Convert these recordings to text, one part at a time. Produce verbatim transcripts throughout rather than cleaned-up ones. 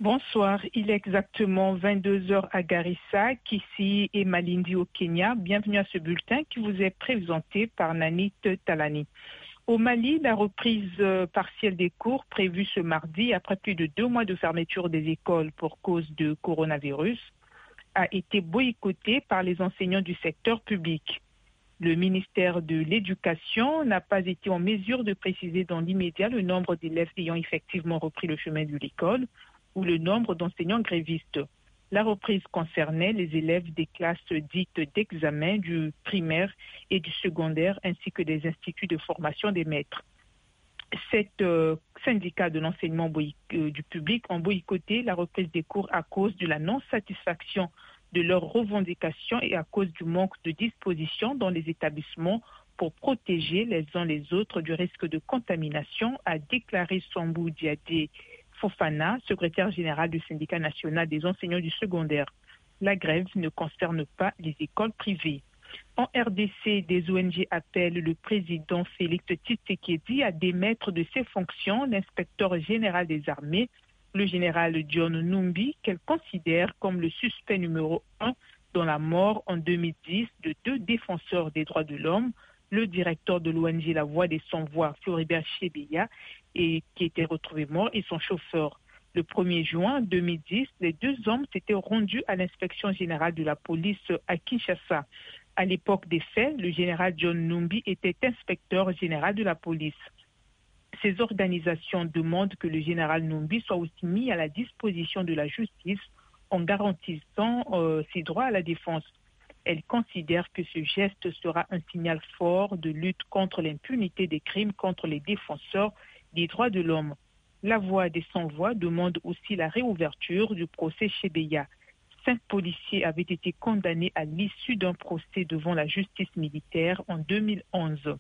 Bonsoir, il est exactement vingt-deux heures à Garissa, Kisii et Malindi au Kenya. Bienvenue à ce bulletin qui vous est présenté par Nanit Talani. Au Mali, la reprise partielle des cours prévue ce mardi après plus de deux mois de fermeture des écoles pour cause de coronavirus a été boycottée par les enseignants du secteur public. Le ministère de l'Éducation n'a pas été en mesure de préciser dans l'immédiat le nombre d'élèves ayant effectivement repris le chemin de l'école ou le nombre d'enseignants grévistes. La reprise concernait les élèves des classes dites d'examen du primaire et du secondaire ainsi que des instituts de formation des maîtres. Sept euh, syndicats de l'enseignement euh, du public ont boycotté la reprise des cours à cause de la non-satisfaction de leurs revendications et à cause du manque de dispositions dans les établissements pour protéger les uns les autres du risque de contamination, a déclaré Sambou Diadé Fofana, secrétaire général du syndicat national des enseignants du secondaire. La grève ne concerne pas les écoles privées. En R D C, des O N G appellent le président Félix Tshisekedi à démettre de ses fonctions l'inspecteur général des armées, le général John Numbi, qu'elle considère comme le suspect numéro un dans la mort en deux mille dix de deux défenseurs des droits de l'homme, le directeur de l'O N G La Voix des Sans-Voix, Floribert Chebeya, et qui était retrouvé mort, et son chauffeur. Le premier juin deux mille dix, les deux hommes s'étaient rendus à l'inspection générale de la police à Kinshasa. À l'époque des faits, le général John Numbi était inspecteur général de la police. Ces organisations demandent que le général Numbi soit aussi mis à la disposition de la justice en garantissant euh, ses droits à la défense. Elle considère que ce geste sera un signal fort de lutte contre l'impunité des crimes contre les défenseurs des droits de l'homme. La Voix des Sans-Voix demande aussi la réouverture du procès Chebeya. Cinq policiers avaient été condamnés à l'issue d'un procès devant la justice militaire en deux mille onze.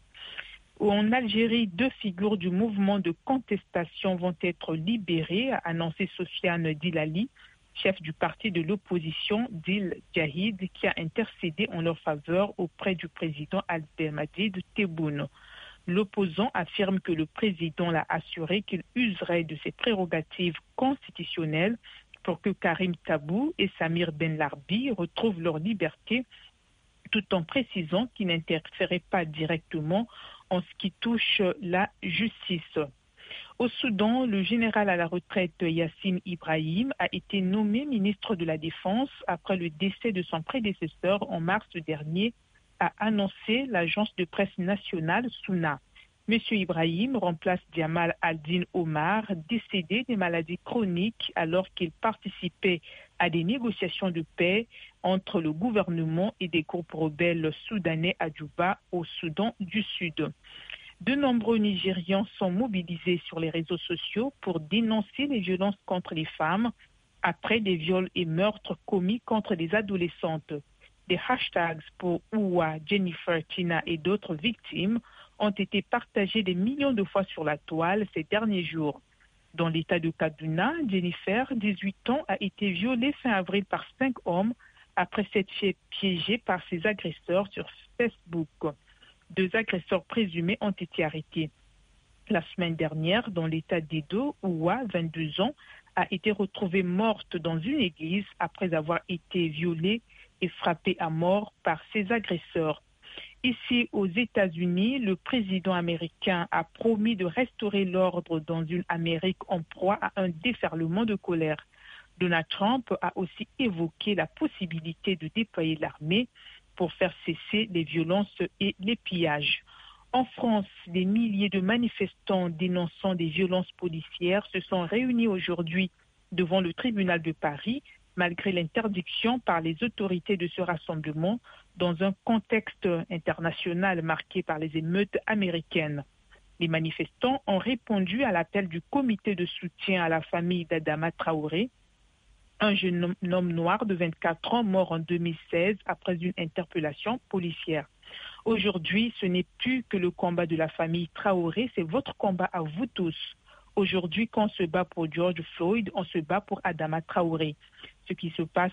En Algérie, deux figures du mouvement de contestation vont être libérées, a annoncé Sofiane Dilali, chef du parti de l'opposition Dil Jahid, qui a intercédé en leur faveur auprès du président Abdelmadjid Tebboune. L'opposant affirme que le président l'a assuré qu'il userait de ses prérogatives constitutionnelles pour que Karim Tabou et Samir Ben Larbi retrouvent leur liberté, tout en précisant qu'il n'interférait pas directement en ce qui touche la justice. Au Soudan, le général à la retraite Yassine Ibrahim a été nommé ministre de la Défense après le décès de son prédécesseur en mars dernier, a annoncé l'agence de presse nationale Souna. Monsieur Ibrahim remplace Djamal Aldin Omar, décédé des maladies chroniques alors qu'il participait à des négociations de paix entre le gouvernement et des groupes rebelles soudanais à Djouba, au Soudan du Sud. De nombreux Nigérians sont mobilisés sur les réseaux sociaux pour dénoncer les violences contre les femmes après des viols et meurtres commis contre des adolescentes. Des hashtags pour Ouwa, Jennifer, Tina et d'autres victimes ont été partagés des millions de fois sur la toile ces derniers jours. Dans l'état de Kaduna, Jennifer, dix-huit ans, a été violée fin avril par cinq hommes après s'être fait piéger par ses agresseurs sur Facebook. Deux agresseurs présumés ont été arrêtés. La semaine dernière, dans l'état d'Edo, Ouwa, vingt-deux ans, a été retrouvée morte dans une église après avoir été violée et frappée à mort par ses agresseurs. Ici, aux États-Unis, le président américain a promis de restaurer l'ordre dans une Amérique en proie à un déferlement de colère. Donald Trump a aussi évoqué la possibilité de déployer l'armée pour faire cesser les violences et les pillages. En France, des milliers de manifestants dénonçant des violences policières se sont réunis aujourd'hui devant le tribunal de Paris, malgré l'interdiction par les autorités de ce rassemblement dans un contexte international marqué par les émeutes américaines. Les manifestants ont répondu à l'appel du comité de soutien à la famille d'Adama Traoré, un jeune homme noir de vingt-quatre ans mort en deux mille seize après une interpellation policière. Aujourd'hui, ce n'est plus que le combat de la famille Traoré, c'est votre combat à vous tous. Aujourd'hui, quand on se bat pour George Floyd, on se bat pour Adama Traoré. Ce qui se passe